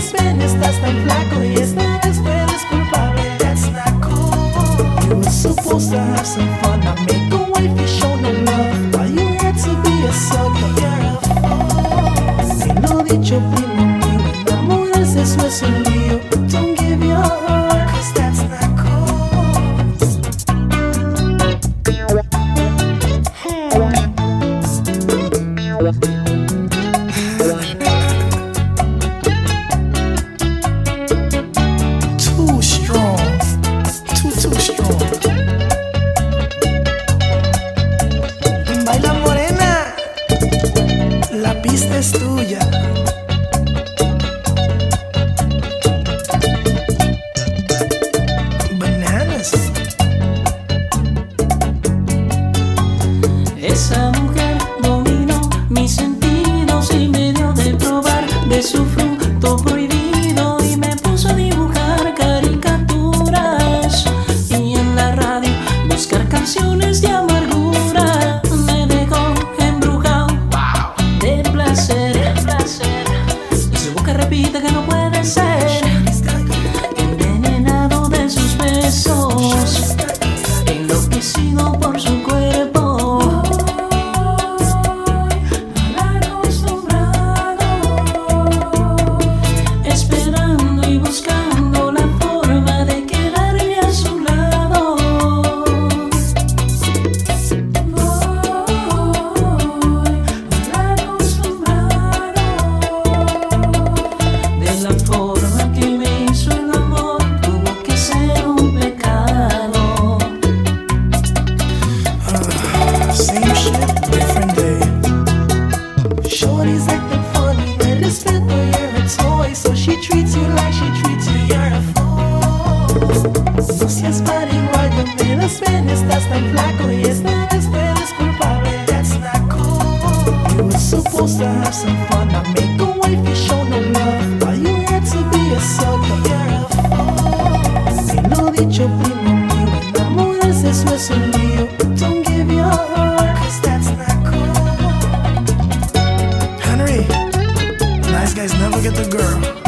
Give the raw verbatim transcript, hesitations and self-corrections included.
menos ven, estás tan flaco y esta vez eres culpable. That's not cool. You were supposed to have some fun, not make a wifey show no love. Why you had to be a sucker? You're a fool. Y lo dicho primo mío, enamorarse eso es un lío. Don't give your heart, cause that's not cool. Too strong, too, too strong. Baila morena, la pista es tuya. Bananas. Esa mujer dominó mis sentidos y me dio de probar de su fruto prohibido y me puso a dibujar caricaturas y en la radio buscar canciones de amargura. Me dejó embrujado de placer, de placer. Su boca repite que no puede ser, envenenado de sus besos, enloquecido por su cuerpo. Same shit, different day. Shorty's acting funny, le respeto, you're a toy. So she treats you like she treats you, you're a fool. No seas marihuana, menos ven, estás tan flaco y esta vez eres culpable. That's not cool. You were supposed to have some fun, not make a wifey show no love. Why you had to be a sucker, you're a fool. Y lo dicho primo mío, enamorarse eso es un lío. Don't give your heart, cause that's not cool. Henry, nice guys never get the girl.